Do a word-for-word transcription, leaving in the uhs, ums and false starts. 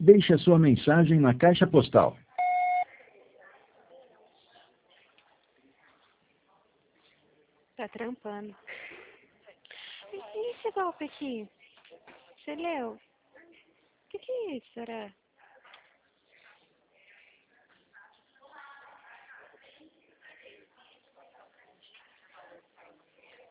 deixe a sua mensagem na caixa postal. Tá trampando. E esse golpe aqui? Você leu? O que que é isso, será?